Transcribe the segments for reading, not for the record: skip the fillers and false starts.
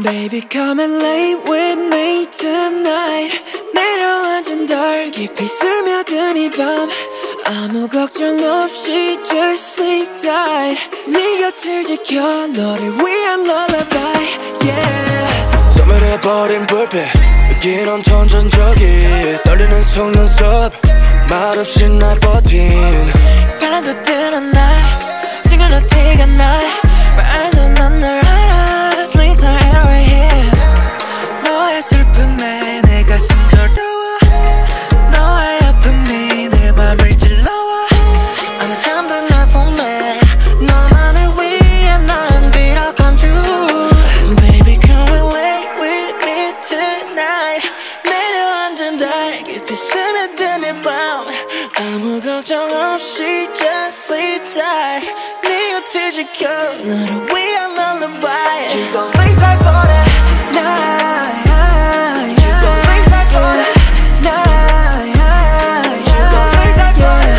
Baby come and lay with me tonight. 내려앉은 달 깊이 스며든 이 밤 아무 걱정 없이 just sleep tight. 네 곁을 지켜 너를 위한 lullaby yeah. 서늘해버린 불빛 여기는 천천적이 떨리는 속눈썹 말없이 날 버틴 바람도 드는 날 시간은 티가 나 말도 난 널 알아 Sleep tight right here. 너의 슬픔에 내 가슴 저려와 너의 아픔이 내 맘을 찔러와 어느 잠든 날 보내 너만을 위해 난 빌어 come true. Baby come and lay with me tonight. 내려앉은 달 깊이 스며든 이 밤 아무 걱정 없이 just sleep tight. 네 곁을 지켜 너를 위한 lullaby. You gon' sleep tight for the night. You gon' sleep tight for the night. You gon' sleep tight for the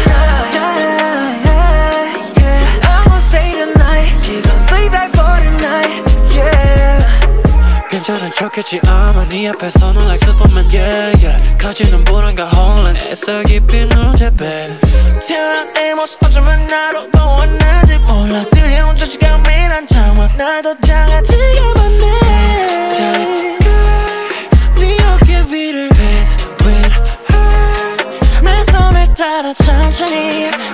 night. I'm gon' say tonight. You gon' sleep tight for the night. Yeah. 괜찮은 척했지 아마 네 앞에서는 like Superman yeah yeah. 커지는 불안과 혼란 애써 깊이 눈제 baby. 태어난 내 모습 어쩌면 나로 보았는지 몰라 두려운 저지감이란 장막 날 더 작아지게 만네 네 어깨 위를 hit with her 내 손을 따라 천천히